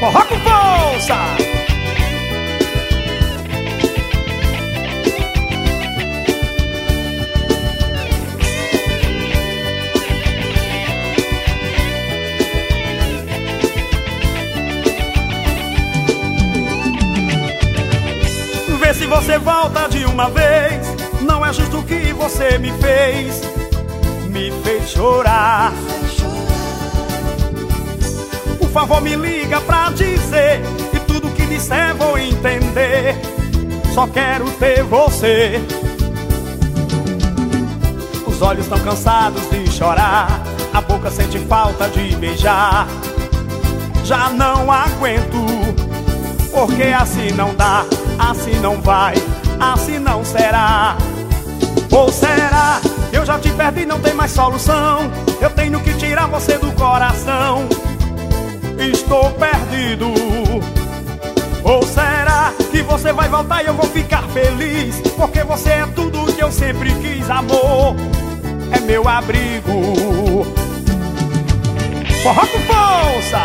Forró com força! Vê se você volta de uma vez. Não é justo o que você me fez. Me fez chorar. Por favor me liga pra dizer que tudo que disser vou entender. Só quero ter você. Os olhos tão cansados de chorar, a boca sente falta de beijar. Já não aguento, porque assim não dá, assim não vai, assim não será. Ou será que eu já te perdi e não tem mais solução? Eu tenho que tirar você do coração. Estou perdido. Ou será que você vai voltar e eu vou ficar feliz? Porque você é tudo que eu sempre quis, amor. É meu abrigo. Forró com força!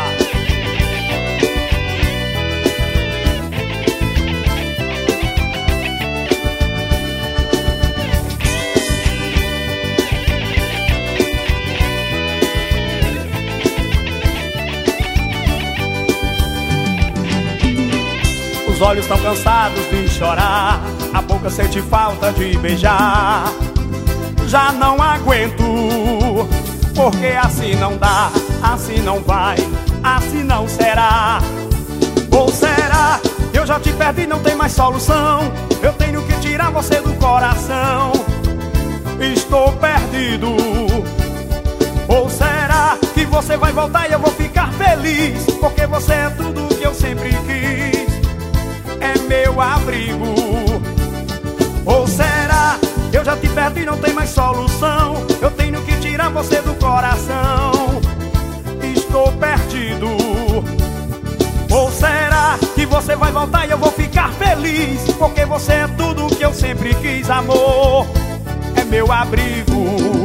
Os olhos tão cansados de chorar, a boca sente falta de beijar. Já não aguento, porque assim não dá, assim não vai, assim não será. Ou será que eu já te perdi e não tem mais solução? Eu tenho que tirar você do coração. Estou perdido. Ou será que você vai voltar e eu vou ficar feliz? Porque você é tudo que eu sempre quis. É meu abrigo. Ou será que eu já te perdi e não tem mais solução? Eu tenho que tirar você do coração. Estou perdido. Ou será que você vai voltar e eu vou ficar feliz? Porque você é tudo que eu sempre quis, amor. É meu abrigo.